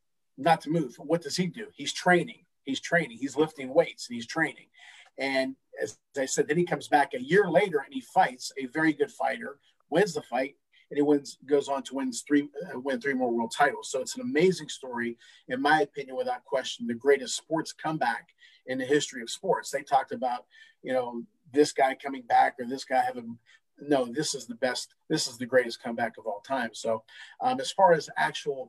What does he do? He's training. He's lifting weights and he's training. And as I said, then he comes back a year later and he fights a very good fighter, wins the fight, and he goes on to win 3 more world titles. So it's an amazing story, in my opinion, without question, the greatest sports comeback in the history of sports. They talked about, this guy coming back or this guy having. No, this is the best. This is the greatest comeback of all time. So as far as actual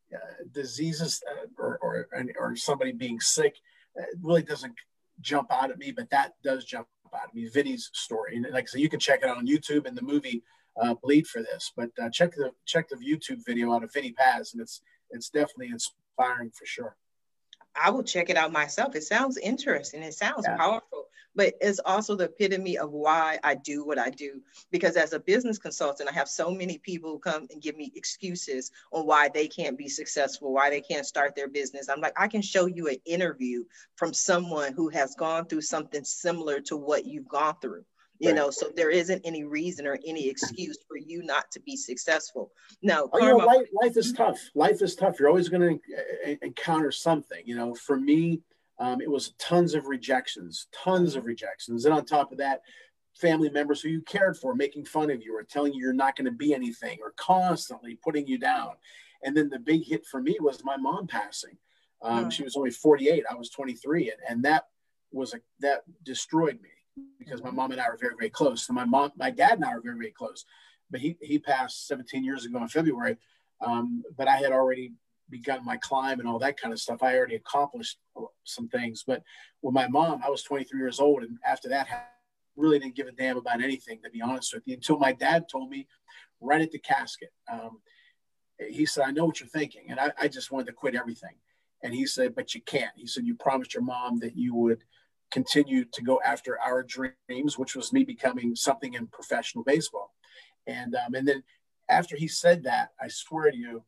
diseases or somebody being sick, it really doesn't jump out at me, but that does jump out at me. Vinny's story, and like I said, you can check it out on YouTube and the movie Bleed for This. But check the YouTube video out of Vinny Paz, and it's definitely inspiring for sure. I will check it out myself. It sounds interesting. It sounds powerful, but it's also the epitome of why I do what I do. Because as a business consultant, I have so many people who come and give me excuses on why they can't be successful, why they can't start their business. I'm like, I can show you an interview from someone who has gone through something similar to what you've gone through. So there isn't any reason or any excuse for you not to be successful. No, life is tough. Life is tough. You're always going to encounter something. For me, it was tons of rejections. And on top of that, family members who you cared for making fun of you or telling you you're not going to be anything or constantly putting you down. And then the big hit for me was my mom passing. She was only 48. I was 23. And that destroyed me. Because my mom and I are very, very close. So my dad and I are very, very close. But he passed 17 years ago in February. But I had already begun my climb and all that kind of stuff. I already accomplished some things. But with my mom, I was 23 years old. And after that, I really didn't give a damn about anything, to be honest with you, until my dad told me right at the casket. He said, I know what you're thinking. And I just wanted to quit everything. And he said, but you can't. He said, you promised your mom that you would continue to go after our dreams, which was me becoming something in professional baseball. And then after he said that, I swear to you,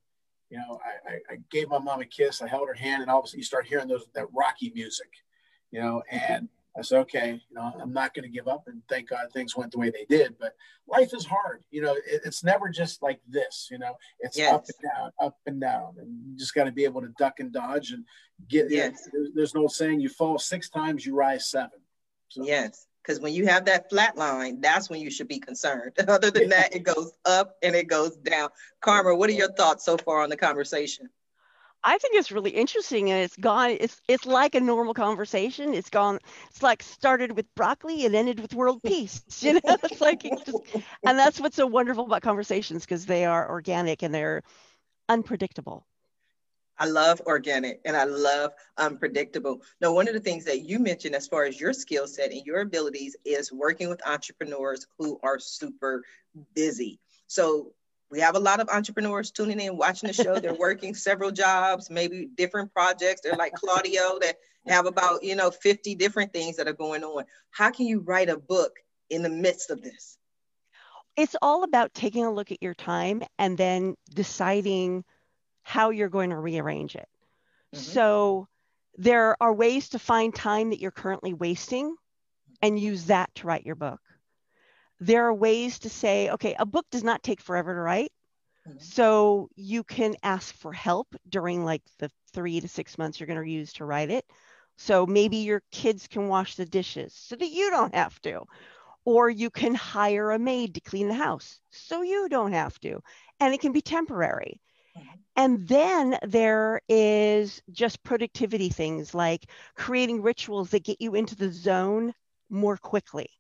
You know, I gave my mom a kiss. I held her hand, and all of a sudden you start hearing that Rocky music, you know, and I said, okay, you know, I'm not going to give up. And thank God things went the way they did. But life is hard. You know, it's never just like this, you know, it's up and down, up and down. And you just got to be able to duck and dodge and get, there's no saying you fall 6 times, you rise 7. So. Yes. Because when you have that flat line, that's when you should be concerned. Other than that, it goes up and it goes down. Karma, what are your thoughts so far on the conversation? I think it's really interesting, and it's like a normal conversation. It's like started with broccoli and ended with world peace. You know, it's like and that's what's so wonderful about conversations, because they are organic and they're unpredictable. I love organic and I love unpredictable. Now, one of the things that you mentioned as far as your skill set and your abilities is working with entrepreneurs who are super busy. So we have a lot of entrepreneurs tuning in, watching the show. They're working several jobs, maybe different projects. They're like Claudio that have about, 50 different things that are going on. How can you write a book in the midst of this? It's all about taking a look at your time and then deciding how you're going to rearrange it. Mm-hmm. So there are ways to find time that you're currently wasting and use that to write your book. There are ways to say, okay, a book does not take forever to write. Mm-hmm. So you can ask for help during like the 3 to 6 months you're going to use to write it. So maybe your kids can wash the dishes so that you don't have to. Or you can hire a maid to clean the house so you don't have to. And it can be temporary. Mm-hmm. And then there is just productivity things like creating rituals that get you into the zone more quickly.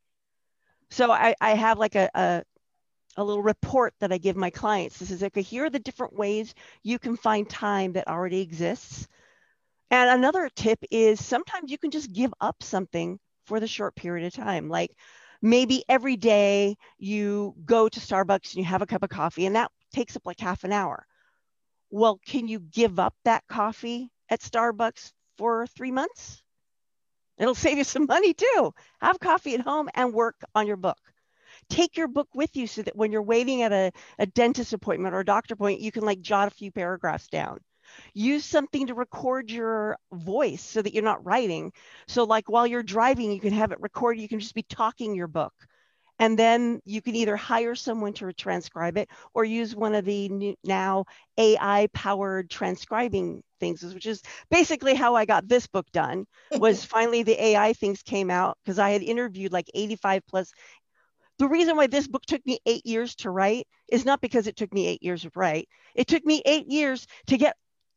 So I have like a little report that I give my clients. This is, okay, here are the different ways you can find time that already exists. And another tip is sometimes you can just give up something for the short period of time. Like maybe every day you go to Starbucks and you have a cup of coffee, and that takes up like half an hour. Well, can you give up that coffee at Starbucks for 3 months? It'll save you some money too. Have coffee at home and work on your book. Take your book with you so that when you're waiting at a dentist appointment or a doctor appointment, you can like jot a few paragraphs down. Use something to record your voice so that you're not writing. So like while you're driving, you can have it recorded. You can just be talking your book. And then you can either hire someone to transcribe it or use one of the new, now AI-powered transcribing things, which is basically how I got this book done, was finally the AI things came out because I had interviewed like 85 plus. The reason why this book took me 8 years to write is not because it took me 8 years to write. It took me 8 years to get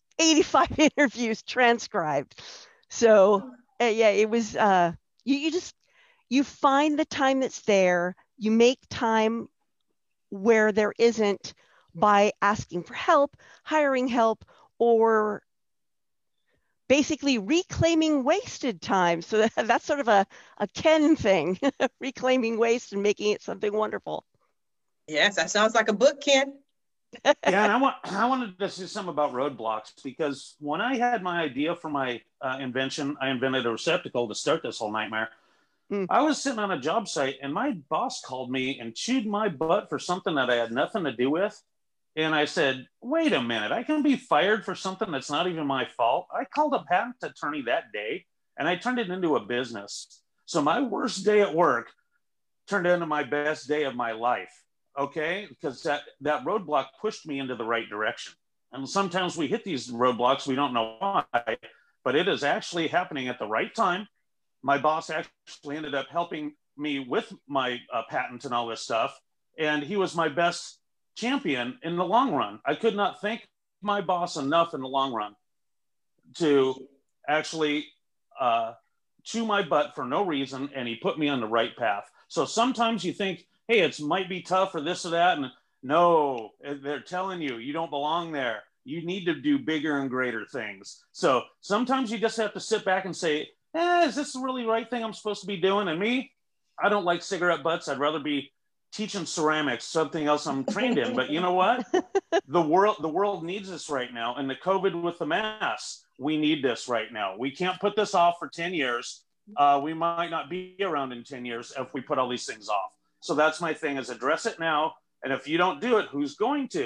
85 interviews transcribed. So yeah, it was, you find the time that's there, you make time where there isn't by asking for help, hiring help, or basically reclaiming wasted time. So that's sort of a Ken thing, reclaiming waste and making it something wonderful. Yes, that sounds like a book, Ken. Yeah, and I wanted to say something about roadblocks, because when I had my idea for my invention, I invented a receptacle to start this whole nightmare. I was sitting on a job site and my boss called me and chewed my butt for something that I had nothing to do with. And I said, wait a minute, I can be fired for something that's not even my fault. I called a patent attorney that day and I turned it into a business. So my worst day at work turned into my best day of my life. Okay, because that roadblock pushed me into the right direction. And sometimes we hit these roadblocks, we don't know why, but it is actually happening at the right time. My boss actually ended up helping me with my patent and all this stuff. And he was my best champion in the long run. I could not thank my boss enough in the long run to actually chew my butt for no reason. And he put me on the right path. So sometimes you think, hey, it might be tough or this or that. And no, they're telling you, you don't belong there. You need to do bigger and greater things. So sometimes you just have to sit back and say, is this really the right thing I'm supposed to be doing? And me, I don't like cigarette butts. I'd rather be teaching ceramics, something else I'm trained in. But you know what? The world needs this right now. And the COVID with the masks, we need this right now. We can't put this off for 10 years. We might not be around in 10 years if we put all these things off. So that's my thing, is address it now. And if you don't do it, who's going to?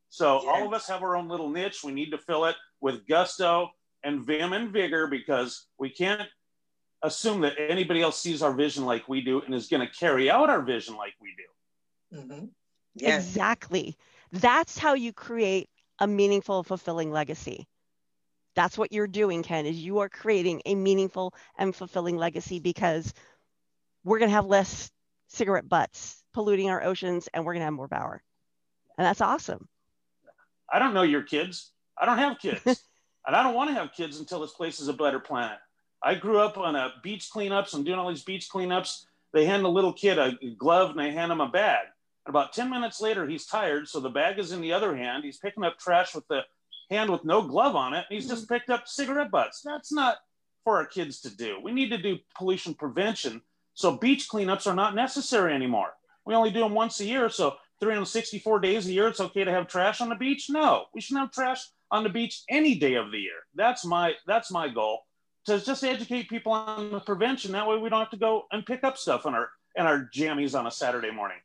So all of us have our own little niche. We need to fill it with gusto and vim and vigor, because we can't assume that anybody else sees our vision like we do and is going to carry out our vision like we do. Mm-hmm. Yes. Exactly. That's how you create a meaningful, fulfilling legacy. That's what you're doing, Ken, is you are creating a meaningful and fulfilling legacy, because we're going to have less cigarette butts polluting our oceans, and we're going to have more power. And that's awesome. I don't know your kids. I don't have kids. And I don't want to have kids until this place is a better planet. I grew up on a beach cleanups and doing all these beach cleanups. They hand a little kid a glove and they hand him a bag. And about 10 minutes later, he's tired. So the bag is in the other hand. He's picking up trash with the hand with no glove on it. And he's just picked up cigarette butts. That's not for our kids to do. We need to do pollution prevention. So beach cleanups are not necessary anymore. We only do them once a year. So 364 days a year, it's okay to have trash on the beach? No, we shouldn't have trash on the beach any day of the year. That's my goal, to just educate people on the prevention. That way we don't have to go and pick up stuff in our jammies on a Saturday morning.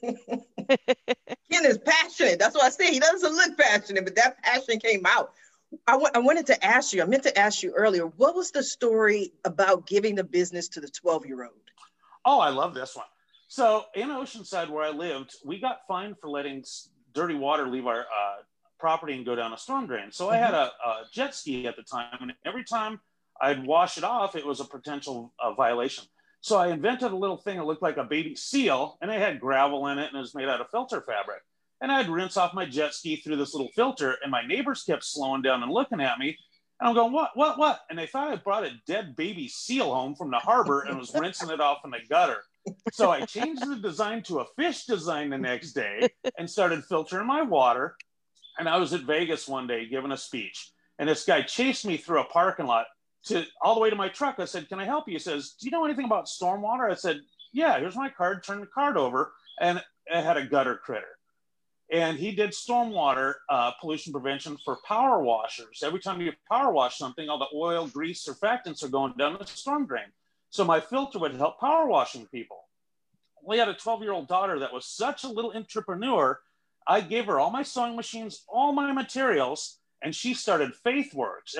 Ken is passionate. That's what I say. He doesn't look passionate, but that passion came out. I meant to ask you earlier, what was the story about giving the business to the 12-year-old? Oh, I love this one. So in Oceanside, where I lived, we got fined for letting dirty water leave our property and go down a storm drain. So I had a jet ski at the time, and every time I'd wash it off, it was a potential violation. So I invented a little thing that looked like a baby seal, and it had gravel in it, and it was made out of filter fabric. And I'd rinse off my jet ski through this little filter, and my neighbors kept slowing down and looking at me. And I'm going, what? And they thought I brought a dead baby seal home from the harbor and was rinsing it off in the gutter. So I changed the design to a fish design the next day and started filtering my water. And I was at Vegas one day giving a speech, and this guy chased me through a parking lot all the way to my truck. I said, "Can I help you?" He says, "Do you know anything about stormwater?" I said, "Yeah, here's my card." Turned the card over, and it had a gutter critter. And he did stormwater pollution prevention for power washers. Every time you power wash something, all the oil, grease, surfactants are going down the storm drain. So my filter would help power washing people. We had a 12-year-old daughter that was such a little entrepreneur. I gave her all my sewing machines, all my materials, and she started FaithWorks,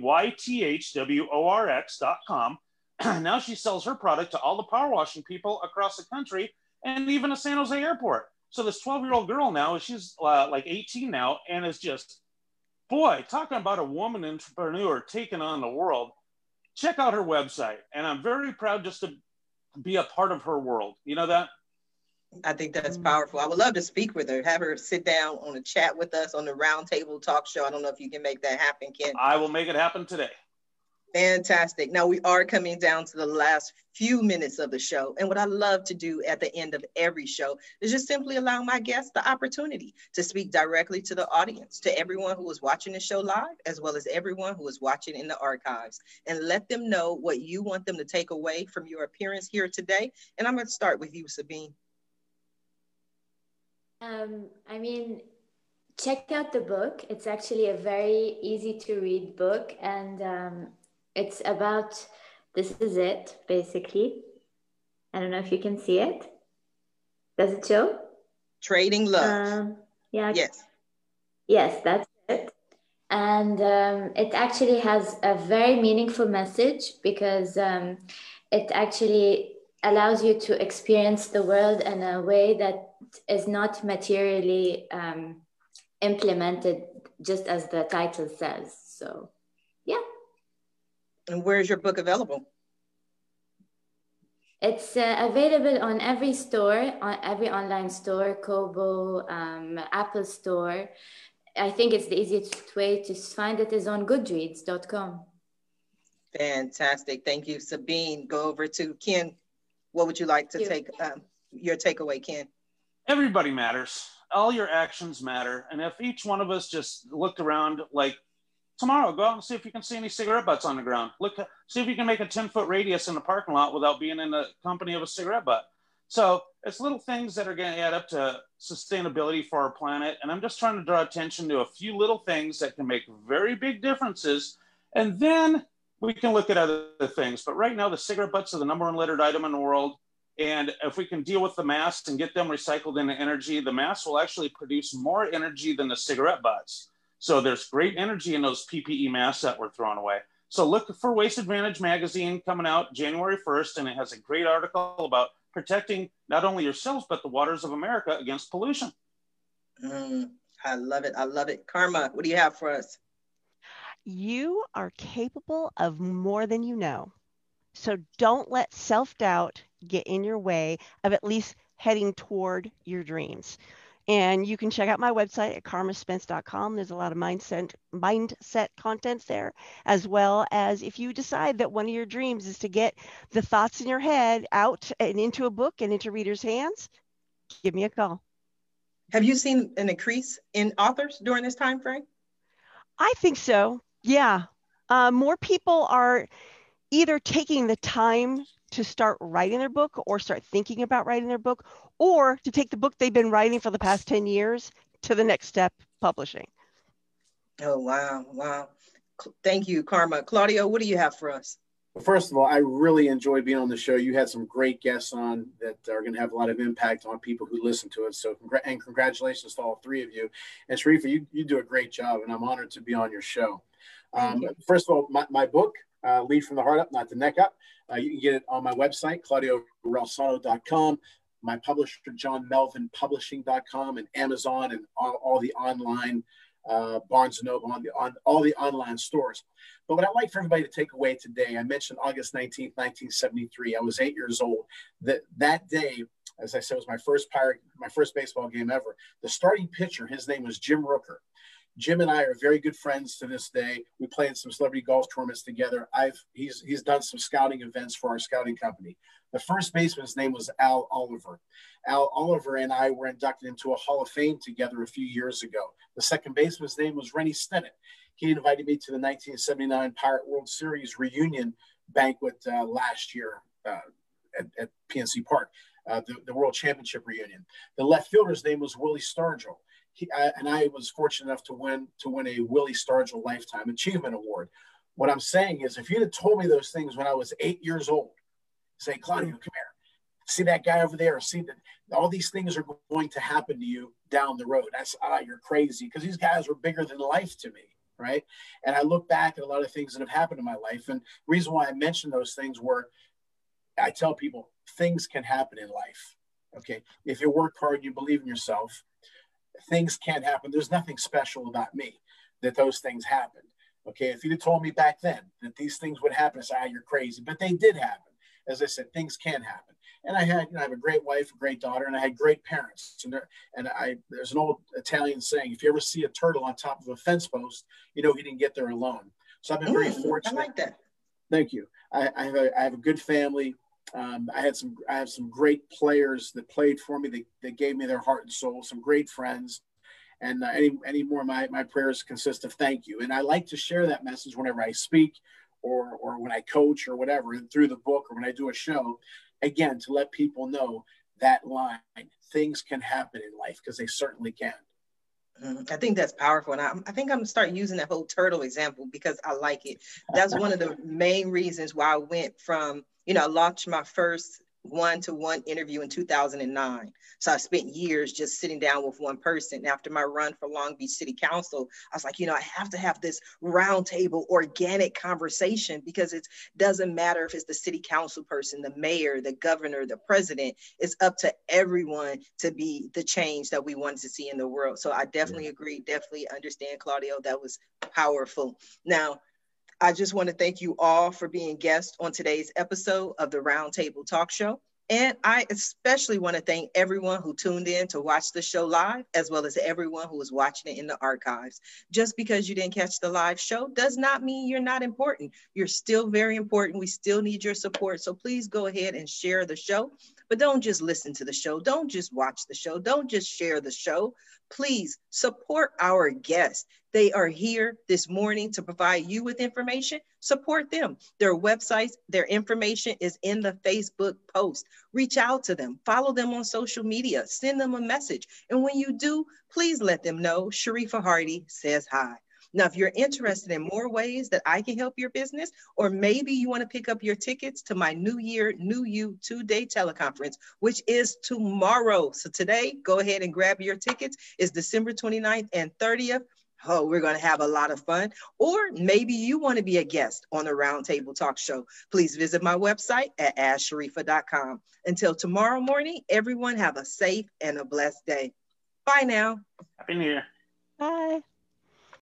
FaithWorks.com. Now she sells her product to all the power washing people across the country and even at San Jose Airport. So this 12-year-old girl now, she's like 18 now, and is just, boy, talking about a woman entrepreneur taking on the world. Check out her website, and I'm very proud just to be a part of her world. You know that? I think that's powerful. I would love to speak with her, have her sit down on a chat with us on the Roundtable Talk Show. I don't know if you can make that happen, Ken. I will make it happen today. Fantastic. Now we are coming down to the last few minutes of the show. And what I love to do at the end of every show is just simply allow my guests the opportunity to speak directly to the audience, to everyone who is watching the show live, as well as everyone who is watching in the archives, and let them know what you want them to take away from your appearance here today. And I'm going to start with you, Sabine. Check out the book. It's actually a very easy to read book, and it's about, this is it, basically. I don't know if you can see it. Does it show? Trading Love. Yeah. Yes. Yes, that's it. And it actually has a very meaningful message, because it actually allows you to experience the world in a way that is not materially implemented, just as the title says. So, yeah. And where is your book available? It's available on every store, on every online store, Kobo, Apple Store. I think it's the easiest way to find it is on Goodreads.com. Fantastic. Thank you, Sabine. Go over to Ken. What would you like to take your takeaway, Ken? Everybody matters. All your actions matter. And if each one of us just looked around, like tomorrow, go out and see if you can see any cigarette butts on the ground. See if you can make a 10-foot radius in the parking lot without being in the company of a cigarette butt. So it's little things that are going to add up to sustainability for our planet. And I'm just trying to draw attention to a few little things that can make very big differences. And then we can look at other things. But right now, the cigarette butts are the #1 littered item in the world. And if we can deal with the masks and get them recycled into energy, the masks will actually produce more energy than the cigarette butts. So there's great energy in those PPE masks that we're throwing away. So look for Waste Advantage magazine coming out January 1st, and it has a great article about protecting not only yourselves, but the waters of America against pollution. I love it. I love it. Karma, what do you have for us? You are capable of more than you know. So don't let self-doubt get in your way of at least heading toward your dreams. And you can check out my website at karmaspence.com. There's a lot of mindset content there, as well as if you decide that one of your dreams is to get the thoughts in your head out and into a book and into readers' hands, give me a call. Have you seen an increase in authors during this time frame? I think so. Yeah. More people are either taking the time to start writing their book or start thinking about writing their book, or to take the book they've been writing for the past 10 years to the next step, publishing. Oh, wow. Wow. Thank you, Karma. Claudio, what do you have for us? Well, first of all, I really enjoyed being on the show. You had some great guests on that are going to have a lot of impact on people who listen to it. So congratulations to all three of you. And Sharifa, you do a great job, and I'm honored to be on your show. First of all, my book, Lead from the Heart Up, Not the Neck Up. You can get it on my website, ClaudioRalsano.com, my publisher, JohnMelvinPublishing.com, and Amazon, and all the online Barnes & Noble, on all the online stores. But what I'd like for everybody to take away today, I mentioned August 19th, 1973. I was 8 years old. That day, as I said, was my first baseball game ever. The starting pitcher, his name was Jim Rooker. Jim and I are very good friends to this day. We play in some celebrity golf tournaments together. He's done some scouting events for our scouting company. The first baseman's name was Al Oliver. Al Oliver and I were inducted into a Hall of Fame together a few years ago. The second baseman's name was Rennie Stennett. He invited me to the 1979 Pirate World Series reunion banquet last year at PNC Park, the World Championship reunion. The left fielder's name was Willie Stargell. And I was fortunate enough to win a Willie Stargell Lifetime Achievement Award. What I'm saying is, if you'd have told me those things when I was 8 years old, say, Claudio, come here, see that guy over there, see that all these things are going to happen to you down the road. You're crazy, because these guys were bigger than life to me, right? And I look back at a lot of things that have happened in my life, and the reason why I mention those things were, I tell people, things can happen in life, okay? If you work hard, you believe in yourself, things can't happen. There's nothing special about me that those things happened. Okay. If you'd have told me back then that these things would happen, I say, you're crazy, but they did happen. As I said, things can happen. And I have a great wife, a great daughter, and I had great parents. There's an old Italian saying, if you ever see a turtle on top of a fence post, you know, he didn't get there alone. So I've been very fortunate. I like that. Thank you. I have a good family. I have some great players that played for me. They gave me their heart and soul, some great friends. And any more, my prayers consist of thank you. And I like to share that message whenever I speak or when I coach or whatever, through the book or when I do a show, again, to let people know that line, things can happen in life, because they certainly can. I think that's powerful. And I think I'm going to start using that whole turtle example, because I like it. That's one of the main reasons why I went from, I launched my first one-to-one interview in 2009. So I spent years just sitting down with one person. After my run for Long Beach City Council, I was like, I have to have this roundtable organic conversation, because it doesn't matter if it's the city council person, the mayor, the governor, the president. It's up to everyone to be the change that we wanted to see in the world. So I definitely agree, definitely understand, Claudio. That was powerful. Now, I just want to thank you all for being guests on today's episode of the Roundtable Talk Show. And I especially want to thank everyone who tuned in to watch the show live, as well as everyone who is watching it in the archives. Just because you didn't catch the live show does not mean you're not important. You're still very important. We still need your support. So please go ahead and share the show. But don't just listen to the show. Don't just watch the show. Don't just share the show. Please support our guests. They are here this morning to provide you with information. Support them. Their websites, their information is in the Facebook post. Reach out to them. Follow them on social media. Send them a message. And when you do, please let them know Sharifa Hardy says hi. Now, if you're interested in more ways that I can help your business, or maybe you want to pick up your tickets to my New Year, New You 2-day teleconference, which is tomorrow. So today, go ahead and grab your tickets. It's December 29th and 30th. Oh, we're going to have a lot of fun. Or maybe you want to be a guest on the Roundtable Talk Show. Please visit my website at AskSharifa.com. Until tomorrow morning, everyone have a safe and a blessed day. Bye now. Happy New Year. Bye.